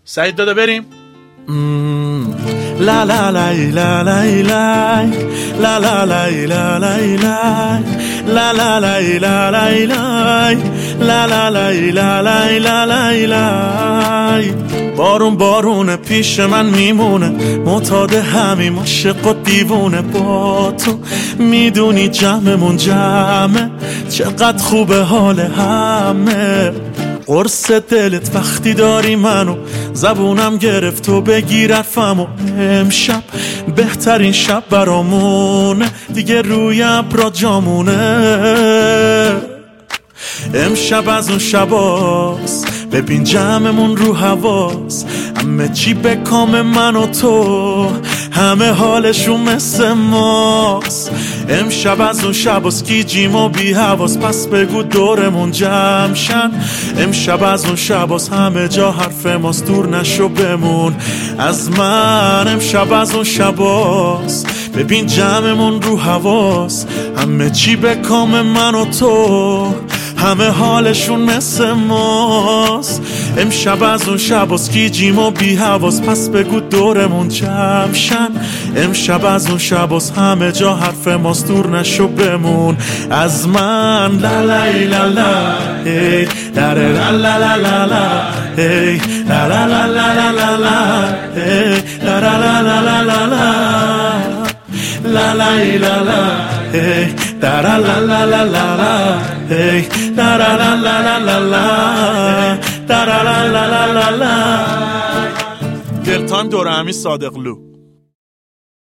سعید داده بریم. لا لا لا لا لا لا لا لا لا لا لا لا لا لا لا لا لا لا لا. بارون بارونه پیش من میمونه، معتاد همیم عاشق و دیوونه. با تو میدونی جمعمون جمعه، چقدر خوبه حال همه. قرص دلت وقتی داری منو، زبونم گرفت و بگیر حرفمو. امشب بهترین شب برامونه، دیگه روی ابرا جامونه. امشب از اون شباست، ببین جمعمون رو حواس. همه چی به کام من و تو، همه حالشون مثل ماست. امشب از اون شباست، گیجیم و بی حواس. پس بگو دورمون جمع شن. امشب از اون شباست، همه جا حرف ماست. دور نشو بمون از من. امشب از اون شباست، ببین جمعمون رو حواس. همه چی به کام من و تو، همه حالشون مثل ماست. امشب از اون شباست، گیجیم و بی حواس. پس بگو دورمون جمع شن. امشب از اون شباست، همه جا حرف ماست. دور نشو بمون از من. لا لا لا لا هی لا لا لا لا لا لا هی لا لا لا لا لا لا هی لا لا لا لا لا لا لا لا لا hey da la la la la la la hey da la la la la la la da la la la la la la. دلتان دور همی صادقلو.